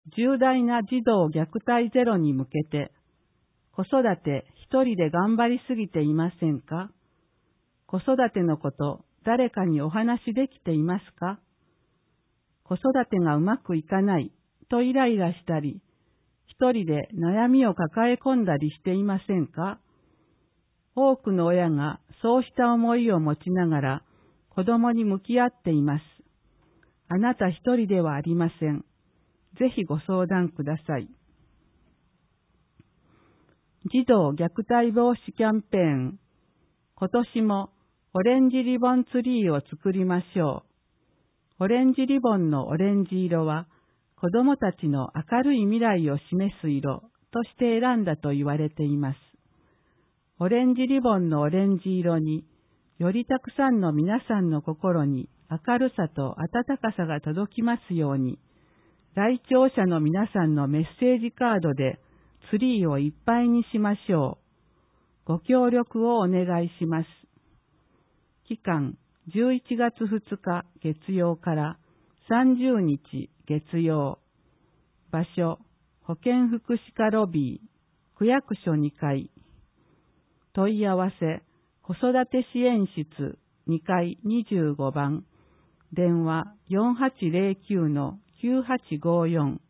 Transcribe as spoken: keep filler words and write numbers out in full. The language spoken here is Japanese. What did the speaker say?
重大な児童虐待ゼロに向けて、子育て一人で頑張りすぎていませんか？子育てのこと、誰かにお話できていますか？子育てがうまくいかないとイライラしたり、一人で悩みを抱え込んだりしていませんか？多くの親がそうした思いを持ちながら子供に向き合っています。あなた一人ではありません。ぜひご相談ください。児童虐待防止キャンペーン。今年もオレンジリボンツリーを作りましょう。オレンジリボンのオレンジ色は子供たちの明るい未来を示す色として選んだと言われています。オレンジリボンのオレンジ色によりたくさんの皆さんの心に明るさと温かさが届きますように、来庁者の皆さんのメッセージカードでツリーをいっぱいにしましょう。ご協力をお願いします。期間じゅういちがつふつか月曜からさんじゅうにち月曜。場所、保健福祉課ロビー、区役所にかい。問い合わせ、子育て支援室にかいにじゅうごばん。電話 よんはちゼロきゅうのきゅうはちごよん。